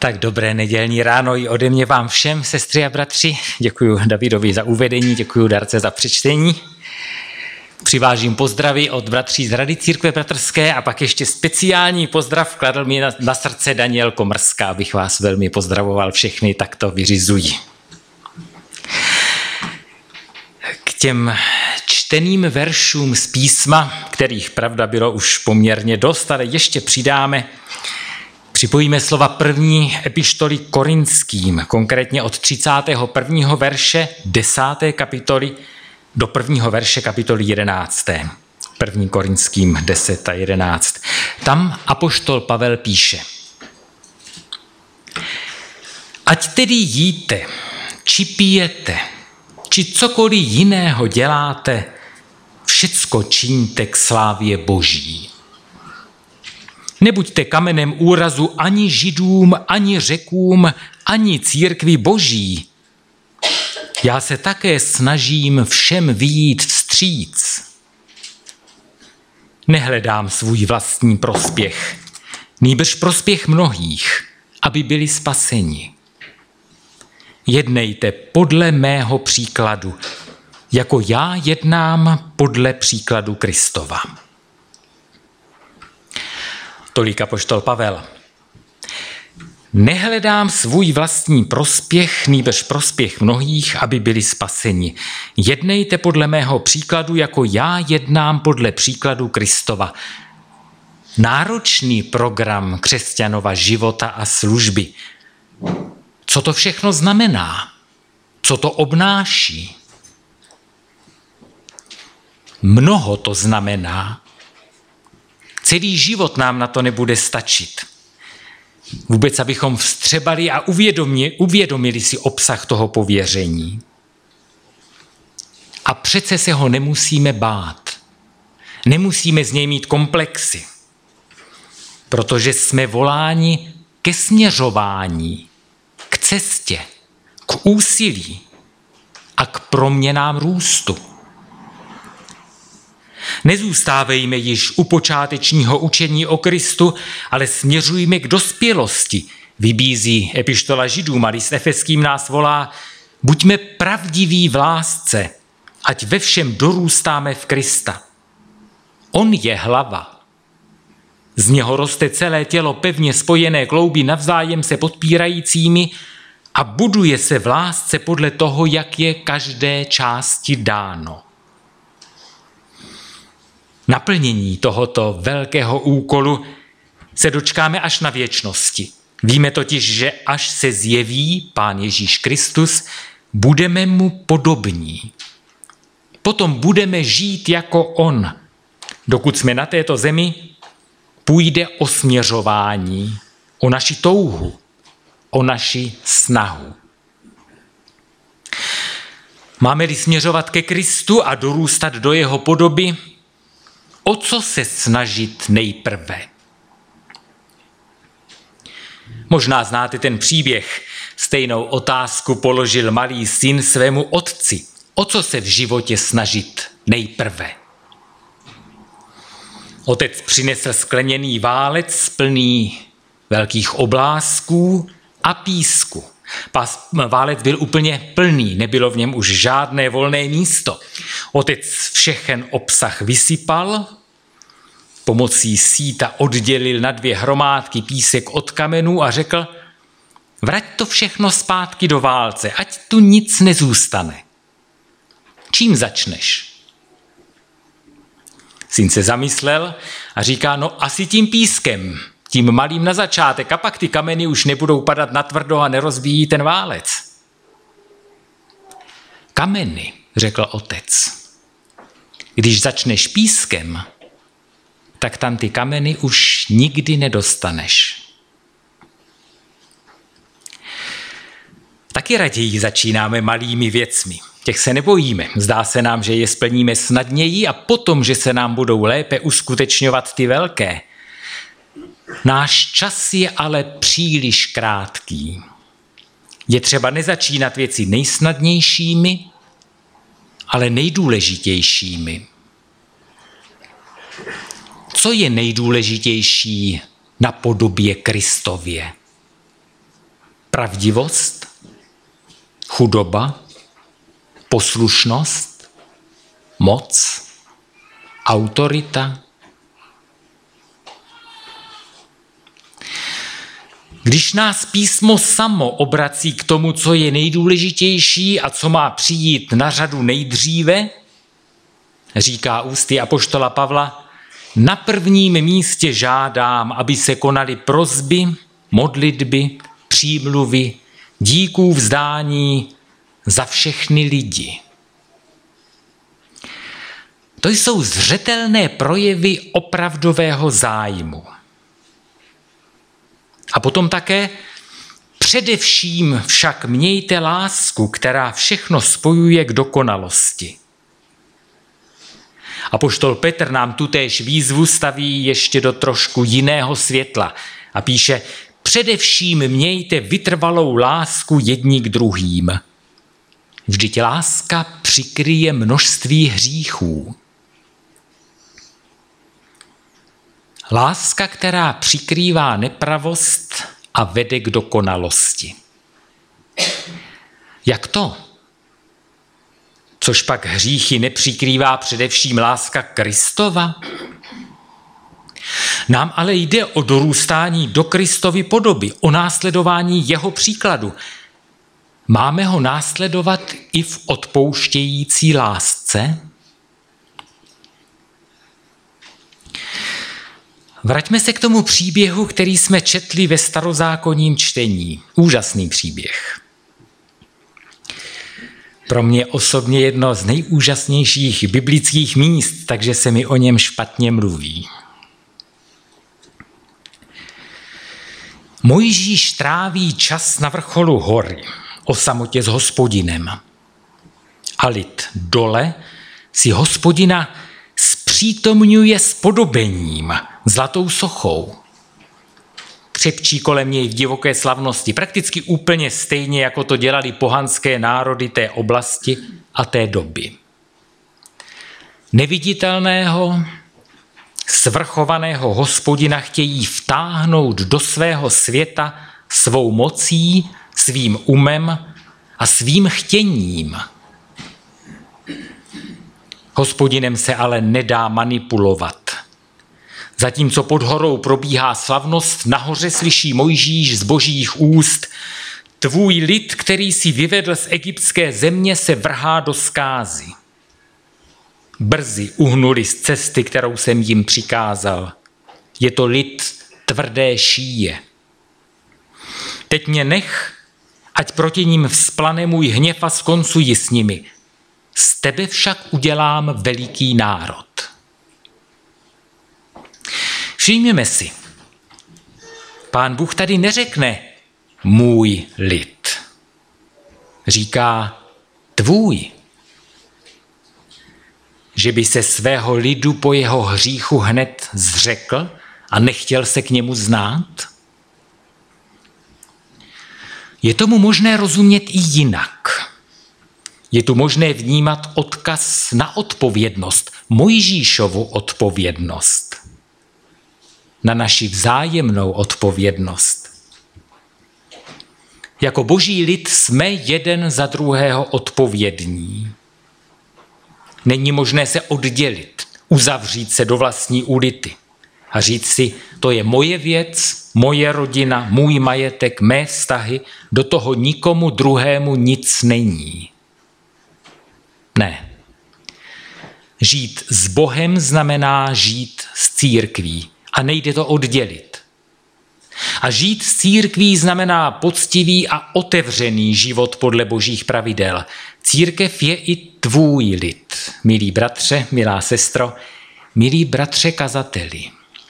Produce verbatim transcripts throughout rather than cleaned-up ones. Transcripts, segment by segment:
Tak dobré nedělní ráno i ode mě vám všem, sestry a bratři. Děkuji Davidovi za uvedení, děkuji Darce za přečtení. Přivážím pozdravy od bratří z Rady Církve bratrské a pak ještě speciální pozdrav vkladl mi na, na srdce Daniel Komrská, abych vás velmi pozdravoval všechny, tak to vyřizuji. K těm čteným veršům z písma, kterých pravda bylo už poměrně dost, ale ještě přidáme, připojíme slova první epištoly Korinským, konkrétně od třicátého prvního verše desáté kapitoly do prvního verše kapitoly jedenácté. První Korinským deset a jedenáct. Tam apoštol Pavel píše: Ať tedy jíte, či pijete, či cokoliv jiného děláte, všecko čiňte k slávě Boží. Nebuďte kamenem úrazu ani Židům, ani Řekům, ani církvi Boží. Já se také snažím všem vyjít vstříc. Nehledám svůj vlastní prospěch, nýbrž prospěch mnohých, aby byli spaseni. Jednejte podle mého příkladu, jako já jednám podle příkladu Kristova. Tolik apoštol Pavel. Nehledám svůj vlastní prospěch, nýbrž prospěch mnohých, aby byli spaseni. Jednejte podle mého příkladu, jako já jednám podle příkladu Kristova. Náročný program křesťanova života a služby. Co to všechno znamená? Co to obnáší? Mnoho to znamená. Celý život nám na to nebude stačit. Vůbec, abychom vstřebali a uvědomili, uvědomili si obsah toho pověření. A přece se ho nemusíme bát. Nemusíme z něj mít komplexy. Protože jsme voláni ke směřování, k cestě, k úsilí a k proměnám růstu. Nezůstávejme již u počátečního učení o Kristu, ale směřujme k dospělosti. Vybízí epištola Židům a list Efeským nás volá: buďme pravdiví v lásce, ať ve všem dorůstáme v Krista. On je hlava. Z něho roste celé tělo pevně spojené klouby navzájem se podpírajícími a buduje se v lásce podle toho, jak je každé části dáno. Naplnění tohoto velkého úkolu se dočkáme až na věčnosti. Víme totiž, že až se zjeví Pán Ježíš Kristus, budeme mu podobní. Potom budeme žít jako on. Dokud jsme na této zemi, půjde o směřování, o naši touhu, o naši snahu. Máme-li směřovat ke Kristu a dorůstat do jeho podoby, o co se snažit nejprve? Možná znáte ten příběh. Stejnou otázku položil malý syn svému otci. O co se v životě snažit nejprve? Otec přinesl skleněný válec plný velkých oblásků a písku. Pás, válec byl úplně plný, nebylo v něm už žádné volné místo. Otec všechen obsah vysypal, pomocí síta oddělil na dvě hromádky písek od kamenů a řekl: vrať to všechno zpátky do válce, ať tu nic nezůstane. Čím začneš? Syn se zamyslel a říká: no asi tím pískem, tím malým na začátek, a pak ty kameny už nebudou padat natvrdo a nerozbíjí ten válec. Kameny, řekl otec. Když začneš pískem, tak tam ty kameny už nikdy nedostaneš. Taky raději začínáme malými věcmi. Těch se nebojíme. Zdá se nám, že je splníme snadněji a potom, že se nám budou lépe uskutečňovat ty velké. Náš čas je ale příliš krátký. Je třeba nezačínat věci nejsnadnějšími, ale nejdůležitějšími. Co je nejdůležitější na podobě Kristově? pravdivost, chudoba, poslušnost, moc, autorita. Když nás písmo samo obrací k tomu, co je nejdůležitější a co má přijít na řadu nejdříve, říká ústy apoštola Pavla, na prvním místě žádám, aby se konaly prosby, modlitby, přímluvy, díků vzdání za všechny lidi. To jsou zřetelné projevy opravdového zájmu. A potom také především však mějte lásku, která všechno spojuje k dokonalosti. Apoštol Petr nám tutéž výzvu staví ještě do trošku jiného světla a píše: především mějte vytrvalou lásku jedni k druhým. Vždyť láska přikryje množství hříchů. Láska, která přikrývá nepravost a vede k dokonalosti. Jak to? Což pak hříchy nepřikrývá především láska Kristova? Nám ale jde o dorůstání do Kristovy podoby, o následování jeho příkladu. Máme ho následovat i v odpouštějící lásce? Vraťme se k tomu příběhu, který jsme četli ve starozákonním čtení. Úžasný příběh. Pro mě osobně jedno z nejúžasnějších biblických míst, takže se mi o něm špatně mluví. Mojžíš tráví čas na vrcholu hory, o samotě s Hospodinem. A lid dole si Hospodina zpřítomňuje s podobením, zlatou sochou. Křepčí kolem něj v divoké slavnosti, prakticky úplně stejně, jako to dělali pohanské národy té oblasti a té doby. Neviditelného, svrchovaného Hospodina chtějí vtáhnout do svého světa svou mocí, svým umem a svým chtěním. Hospodinem se ale nedá manipulovat. Zatímco pod horou probíhá slavnost, nahoře slyší Mojžíš z božích úst: tvůj lid, který si vyvedl z egyptské země, se vrhá do zkázy. Brzy uhnuli z cesty, kterou jsem jim přikázal. Je to lid tvrdé šíje. Teď mě nech, ať proti ním vzplane můj hněv a skoncuji s nimi. Z tebe však udělám veliký národ. Všimněme si, Pán Bůh tady neřekne můj lid. Říká tvůj. Že by se svého lidu po jeho hříchu hned zřekl a nechtěl se k němu znát? Je tomu možné rozumět i jinak. Je tu možné vnímat odkaz na odpovědnost, Mojžíšovu odpovědnost, na naši vzájemnou odpovědnost. Jako boží lid jsme jeden za druhého odpovědní. Není možné se oddělit, uzavřít se do vlastní ulity a říct si, to je moje věc, moje rodina, můj majetek, mé vztahy, do toho nikomu druhému nic není. Ne. Žít s Bohem znamená žít s církví a nejde to oddělit. A žít s církví znamená poctivý a otevřený život podle božích pravidel. Církev je i tvůj lid, milý bratře, milá sestro, milý bratře kazateli.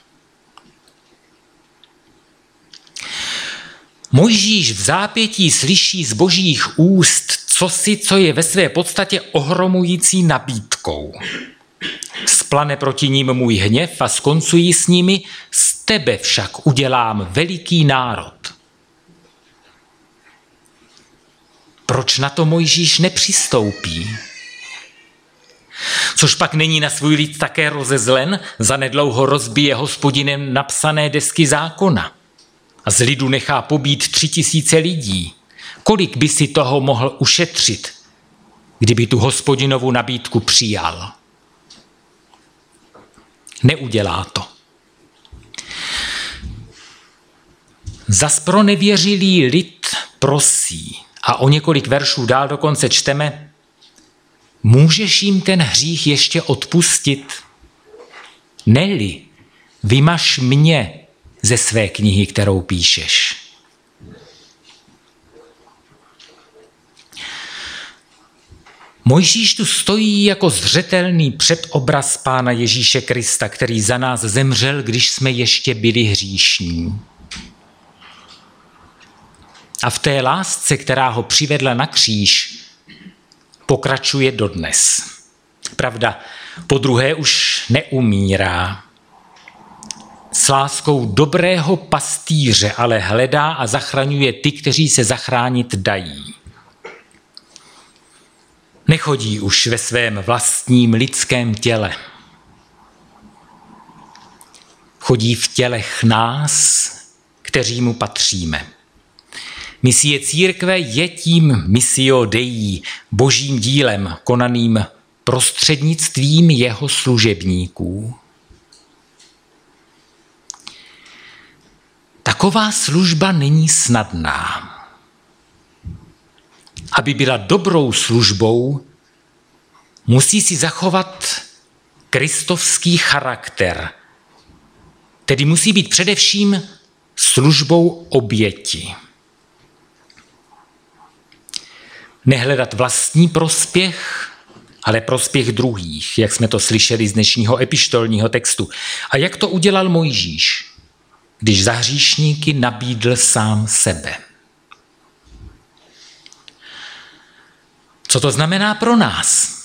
Mojžíš v zápětí slyší z božích úst cosi, co je ve své podstatě ohromující nabídkou. Vzplane proti ním můj hněv a skoncují s nimi, z tebe však udělám veliký národ. Proč na to Mojžíš nepřistoupí? Což pak není na svůj lid také rozezlen, zanedlouho rozbije Hospodinem napsané desky zákona. a z lidu nechá pobít tři tisíce lidí, kolik by si toho mohl ušetřit, kdyby tu Hospodinovu nabídku přijal? Neudělá to. Zas pro nevěřilý lid prosí, a o několik veršů dál dokonce čteme, můžeš jim ten hřích ještě odpustit? Neli, vymaž mě ze své knihy, kterou píšeš. Mojžíš tu stojí jako zřetelný předobraz Pána Ježíše Krista, který za nás zemřel, když jsme ještě byli hříšní. A v té lásce, která ho přivedla na kříž, pokračuje dodnes. Pravda, podruhé už neumírá. S láskou dobrého pastýře ale hledá a zachraňuje ty, kteří se zachránit dají. Nechodí už ve svém vlastním lidském těle. Chodí v tělech nás, kteří mu patříme. Misie církve je tím missio Dei, božím dílem, konaným prostřednictvím jeho služebníků. Taková služba není snadná. Aby byla dobrou službou, musí si zachovat kristovský charakter, tedy musí být především službou oběti. Nehledat vlastní prospěch, ale prospěch druhých, jak jsme to slyšeli z dnešního epištolního textu. A jak to udělal Mojžíš, když za hříšníky nabídl sám sebe. Co to znamená pro nás?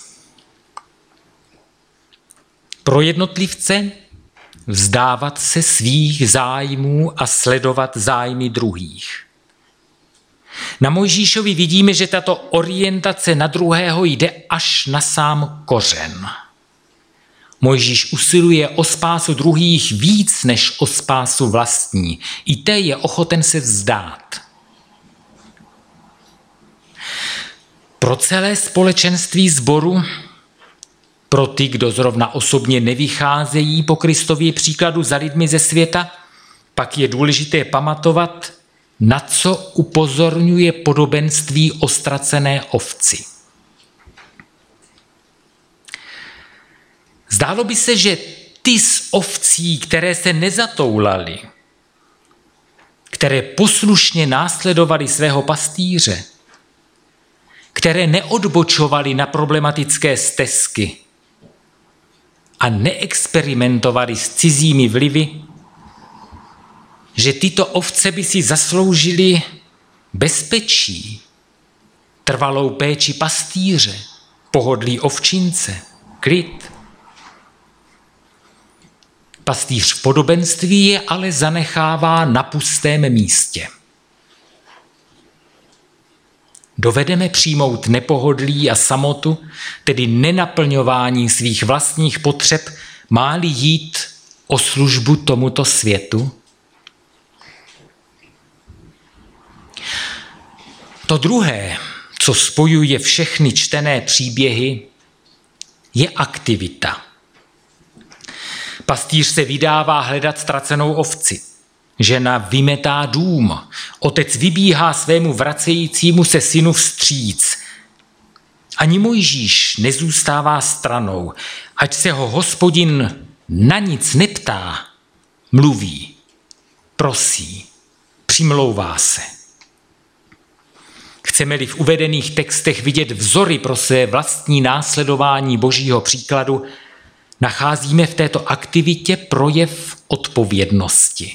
Pro jednotlivce vzdávat se svých zájmů a sledovat zájmy druhých. Na Mojžíšovi vidíme, že tato orientace na druhého jde až na sám kořen. Mojžíš usiluje o spásu druhých víc než o spásu vlastní. I té je ochoten se vzdát. Pro celé společenství sboru, pro ty, kdo zrovna osobně nevycházejí po Kristově příkladu za lidmi ze světa, pak je důležité pamatovat, na co upozorňuje podobenství o ztracené ovci. Zdálo by se, že ty z ovcí, které se nezatoulaly, které poslušně následovaly svého pastýře, které neodbočovaly na problematické stezky a neexperimentovaly s cizími vlivy, že tyto ovce by si zasloužily bezpečí, trvalou péči pastýře, pohodlí ovčince, klid. Pastýř v podobenství je ale zanechává na pustém místě. Dovedeme přijmout nepohodlí a samotu, tedy nenaplňování svých vlastních potřeb, má-li jít o službu tomuto světu? To druhé, co spojuje všechny čtené příběhy, je aktivita. Pastýř se vydává hledat ztracenou ovci. Žena vymetá dům. Otec vybíhá svému vracejícímu se synu vstříc. Ani Mojžíš nezůstává stranou. Ať se ho Hospodin na nic neptá, mluví, prosí, přimlouvá se. Chceme-li v uvedených textech vidět vzory pro své vlastní následování Božího příkladu, nacházíme v této aktivitě projev odpovědnosti.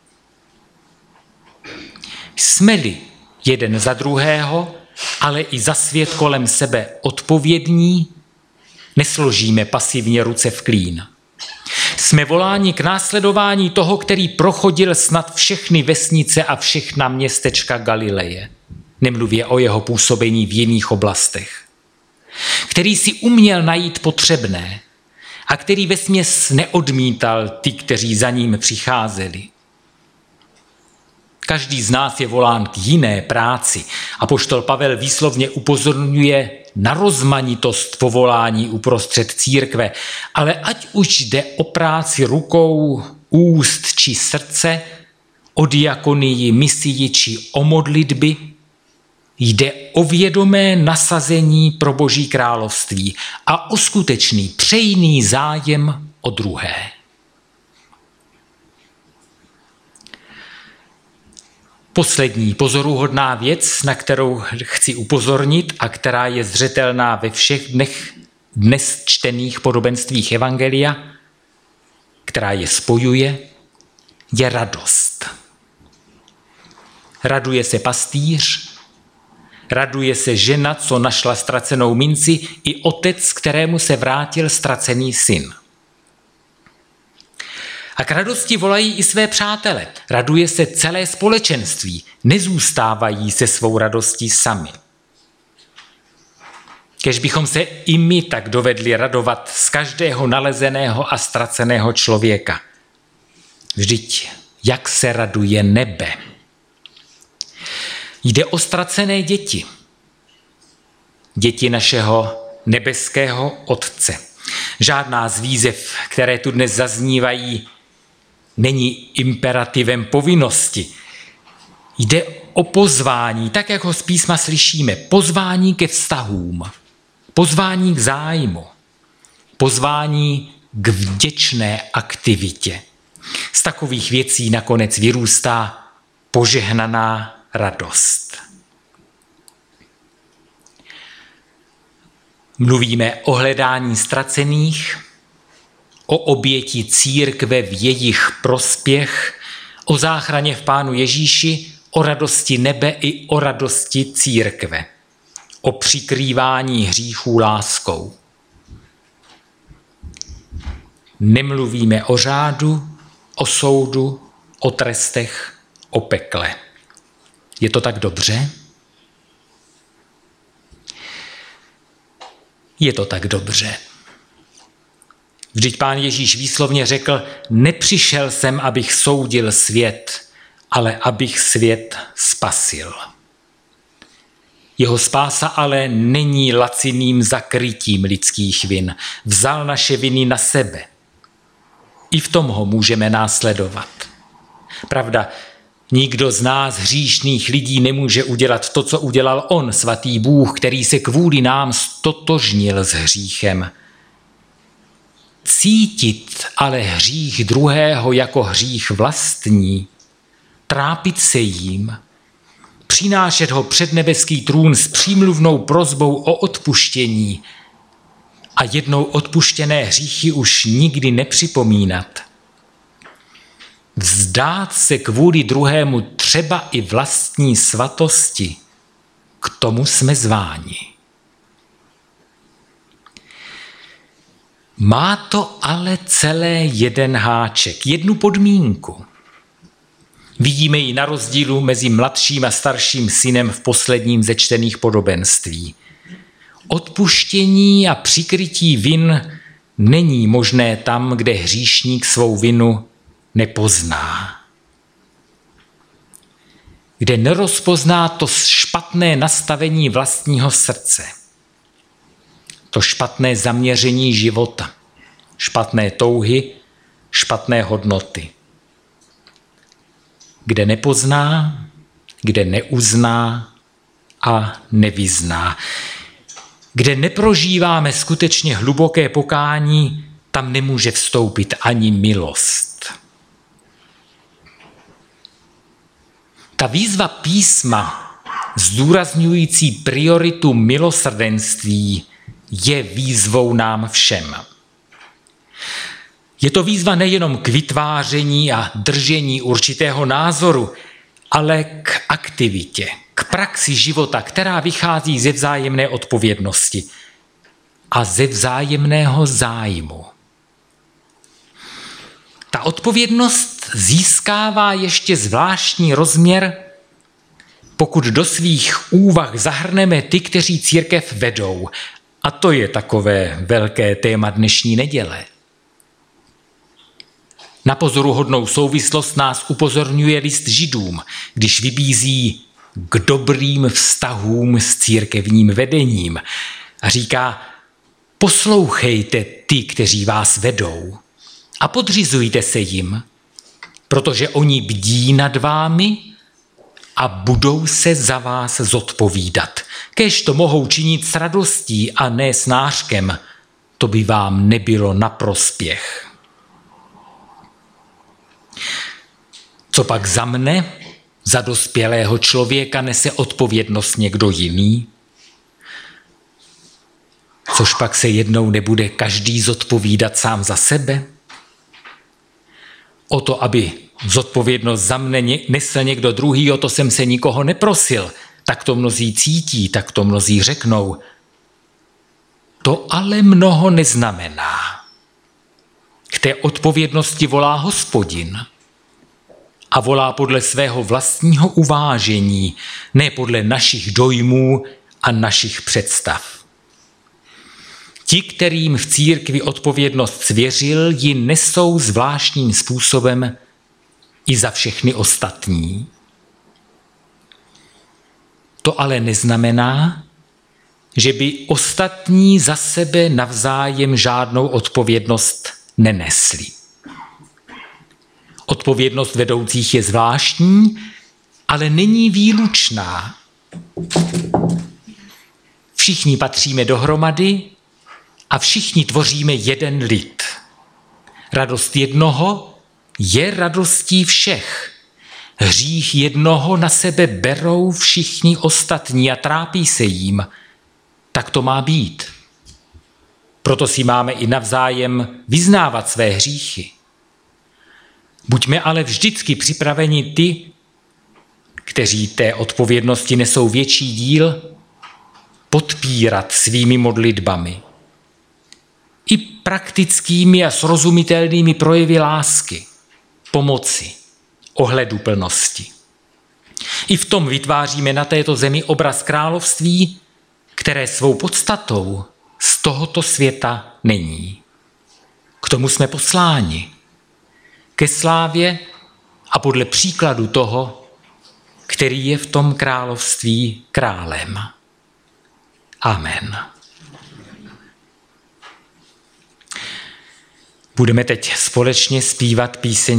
Jsme-li jeden za druhého, ale i za svět kolem sebe odpovědní, nesložíme pasivně ruce v klín. Jsme voláni k následování toho, který prochodil snad všechny vesnice a všechna městečka Galileje. Nemluvě o jeho působení v jiných oblastech. Který si uměl najít potřebné a který vesměs neodmítal ty, kteří za ním přicházeli. Každý z nás je volán k jiné práci. Apoštol Pavel výslovně upozorňuje na rozmanitost povolání uprostřed církve, ale ať už jde o práci rukou, úst či srdce, o diakonii, misii či o modlitby, jde o vědomé nasazení pro Boží království a o skutečný přejný zájem o druhé. Poslední pozoruhodná věc, na kterou chci upozornit a která je zřetelná ve všech dnech dnes čtených podobenstvích evangelia, která je spojuje, je radost. Raduje se pastýř, raduje se žena, co našla ztracenou minci, i otec, kterému se vrátil ztracený syn. A k radosti volají i své přátele. Raduje se celé společenství. Nezůstávají se svou radostí sami. Kéž bychom se i my tak dovedli radovat z každého nalezeného a ztraceného člověka. Vždyť jak se raduje nebe. Jde o ztracené děti. Děti našeho nebeského Otce. Žádná z výzev, které tu dnes zaznívají, není imperativem povinnosti. Jde o pozvání, tak jak ho z písma slyšíme, pozvání ke vztahům, pozvání k zájmu, pozvání k vděčné aktivitě. Z takových věcí nakonec vyrůstá požehnaná radost. Mluvíme o hledání ztracených, o oběti církve v jejich prospěch, o záchraně v Pánu Ježíši, o radosti nebe i o radosti církve, o přikrývání hříchů láskou. Nemluvíme o řádu, o soudu, o trestech, o pekle. Je to tak dobře? Je to tak dobře. Vždyť Pán Ježíš výslovně řekl, nepřišel jsem, abych soudil svět, ale abych svět spasil. Jeho spása ale není laciným zakrytím lidských vin. Vzal naše viny na sebe. I v tom ho můžeme následovat. Pravda, nikdo z nás hříšných lidí nemůže udělat to, co udělal on, svatý Bůh, který se kvůli nám stotožnil s hříchem. Cítit ale hřích druhého jako hřích vlastní, trápit se jím, přinášet ho před nebeský trůn s přímluvnou prosbou o odpuštění a jednou odpuštěné hříchy už nikdy nepřipomínat. Vzdát se kvůli druhému třeba i vlastní svatosti, k tomu jsme zváni. Má to ale celé jeden háček, jednu podmínku. Vidíme ji na rozdílu mezi mladším a starším synem v posledním ze čtených podobenství. Odpuštění a přikrytí vin není možné tam, kde hříšník svou vinu nepozná. Kde nerozpozná to špatné nastavení vlastního srdce. To špatné zaměření života, špatné touhy, špatné hodnoty. Kde nepozná, kde neuzná a nevyzná. Kde neprožíváme skutečně hluboké pokání, tam nemůže vstoupit ani milost. Ta výzva písma, zdůrazňující prioritu milosrdenství, je výzvou nám všem. Je to výzva nejenom k vytváření a držení určitého názoru, ale k aktivitě, k praxi života, která vychází ze vzájemné odpovědnosti a ze vzájemného zájmu. Ta odpovědnost získává ještě zvláštní rozměr, pokud do svých úvah zahrneme ty, kteří církev vedou. A to je takové velké téma dnešní neděle. Na pozoruhodnou souvislost nás upozorňuje list Židům, když vybízí k dobrým vztahům s církevním vedením a říká: poslouchejte ty, kteří vás vedou, a podřizujte se jim, protože oni bdí nad vámi a budou se za vás zodpovídat. Kéž to mohou činit s radostí a ne s nářkem, to by vám nebylo na prospěch. Co pak za mne, za dospělého člověka, nese odpovědnost někdo jiný? Což pak se jednou nebude každý zodpovídat sám za sebe? O to, aby zodpovědnost za mne nesl někdo druhý, o to jsem se nikoho neprosil. Tak to mnozí cítí, tak to mnozí řeknou. To ale mnoho neznamená. K té odpovědnosti volá Hospodin a volá podle svého vlastního uvážení, ne podle našich dojmů a našich představ. Ti, kterým v církvi odpovědnost svěřil, ji nesou zvláštním způsobem i za všechny ostatní. To ale neznamená, že by ostatní za sebe navzájem žádnou odpovědnost nenesli. Odpovědnost vedoucích je zvláštní, ale není výlučná. Všichni patříme dohromady a všichni tvoříme jeden lid. Radost jednoho je radostí všech. Hřích jednoho na sebe berou všichni ostatní a trápí se jím. Tak to má být. Proto si máme i navzájem vyznávat své hříchy. Buďme ale vždycky připraveni ty, kteří té odpovědnosti nesou větší díl, podpírat svými modlitbami. I praktickými a srozumitelnými projevy lásky, pomoci, ohleduplnosti. I v tom vytváříme na této zemi obraz království, které svou podstatou z tohoto světa není. K tomu jsme posláni. Ke slávě a podle příkladu toho, který je v tom království králem. Amen. Budeme teď společně zpívat píseň